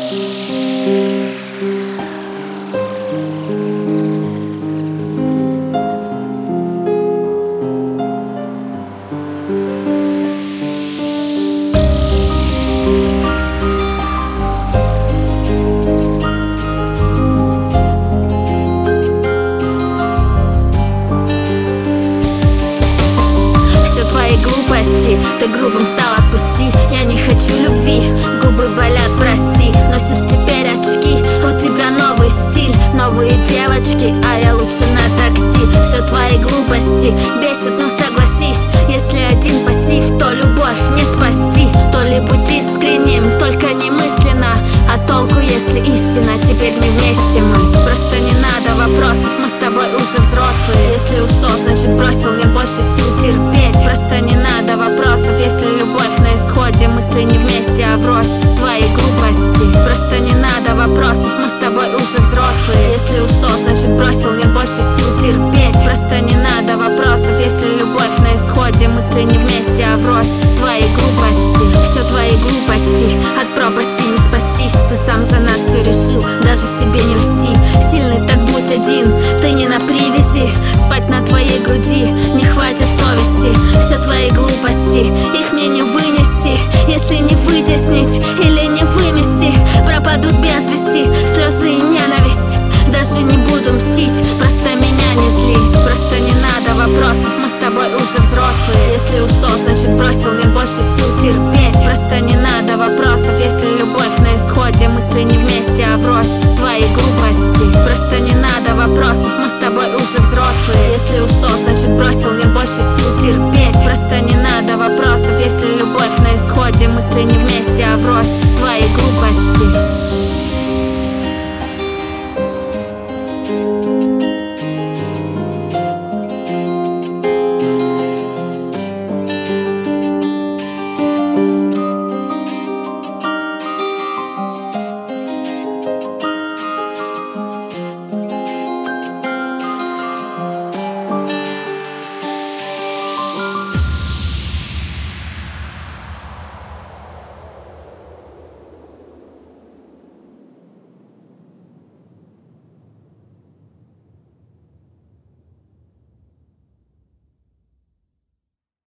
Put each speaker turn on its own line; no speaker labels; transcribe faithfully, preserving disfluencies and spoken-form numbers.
Ты грубым стал, отпусти. Я не хочу любви, губы болят, прости. Носишь теперь очки, у тебя новый стиль, новые девочки, а я лучше на такси. Все твои глупости бесит, но согласись, если один пассив, то любовь не спасти. То ли будь искренним, только не мысленно, а толку, если истина. Теперь не вместе мы, просто не надо вопросов, мы с тобой уже взрослые. Если ушел, значит бросил, нет больше сил терпеть. Просто не надо вопросов, если любовь на исходе, мысли не вместе, а врозь твоей глупости. Просто не надо вопросов, мы с тобой уже взрослые. Если ушел, значит бросил, нет больше сил терпеть. Просто не надо вопросов, если любовь на исходе, мысли не вместе, а врозь твоей глупости. Все твои глупости, от пропасти не спастись. Ты сам за нас все решил, даже себе не льсти. Сильный, так будь один, ты не на привязи. Спать на твоей груди не хватит совести. Все твои глупости, их мне не вынести. Если не вытеснить или не вымести, пропадут без вести слезы и ненависть. Даже не буду мстить, просто меня не зли. Просто не надо вопросов, мы с тобой уже взрослые. Если ушел, значит бросил, нет больше сил терпеть. Просто не надо вопросов, если любовь на исходе, мысли не вместе, а врозь твоей глупости. Просто не надо вопросов, мы с тобой уже взрослые. Если ушел, значит бросил, нет больше сил терпеть. Просто не надо вопросов, если любовь на исходе, мысли не вместе, а врозь твоей глупости.